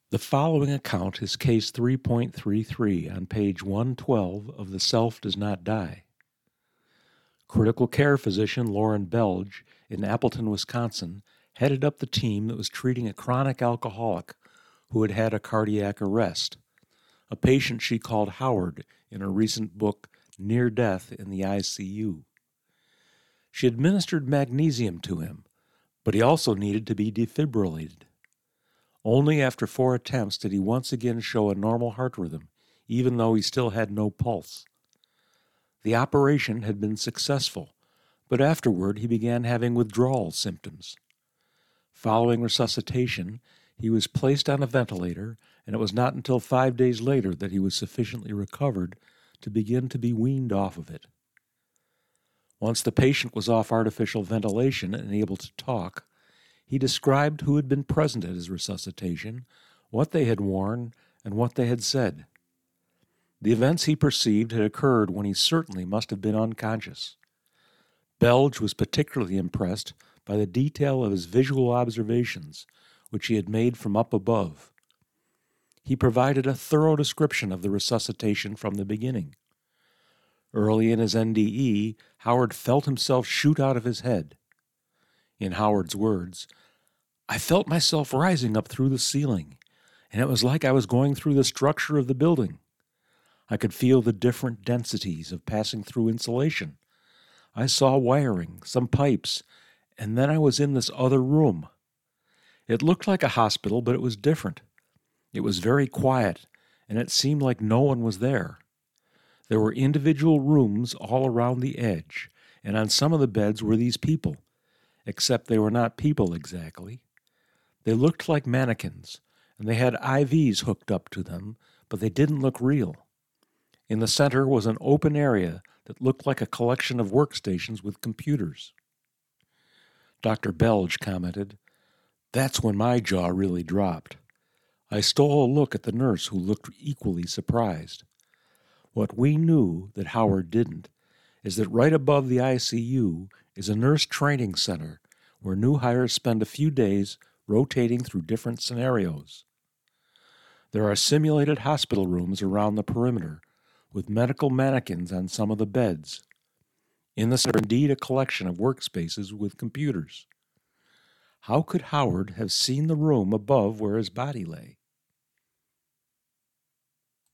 The following account is Case 3.33 on page 112 of The Self Does Not Die. Critical care physician Lauren Belge in Appleton, Wisconsin, headed up the team that was treating a chronic alcoholic who had had a cardiac arrest, a patient she called Howard in her recent book, Near Death in the ICU. She administered magnesium to him, but he also needed to be defibrillated. Only after 4 attempts did he once again show a normal heart rhythm, even though he still had no pulse. The operation had been successful, but afterward he began having withdrawal symptoms. Following resuscitation, he was placed on a ventilator, and it was not until 5 days later that he was sufficiently recovered to begin to be weaned off of it. Once the patient was off artificial ventilation and able to talk, he described who had been present at his resuscitation, what they had worn, and what they had said. The events he perceived had occurred when he certainly must have been unconscious. Belge was particularly impressed by the detail of his visual observations, which he had made from up above. He provided a thorough description of the resuscitation from the beginning. Early in his NDE, Howard felt himself shoot out of his head. In Howard's words, "I felt myself rising up through the ceiling, and it was like I was going through the structure of the building. I could feel the different densities of passing through insulation. I saw wiring, some pipes, and then I was in this other room. It looked like a hospital, but it was different. It was very quiet, and it seemed like no one was there. There were individual rooms all around the edge, and on some of the beds were these people, except they were not people exactly. They looked like mannequins, and they had IVs hooked up to them, but they didn't look real. In the center was an open area that looked like a collection of workstations with computers." Dr. Belge commented, "That's when my jaw really dropped. I stole a look at the nurse who looked equally surprised. What we knew that Howard didn't is that right above the ICU is a nurse training center where new hires spend a few days rotating through different scenarios. There are simulated hospital rooms around the perimeter, with medical mannequins on some of the beds. In the center, indeed, a collection of workspaces with computers. How could Howard have seen the room above where his body lay?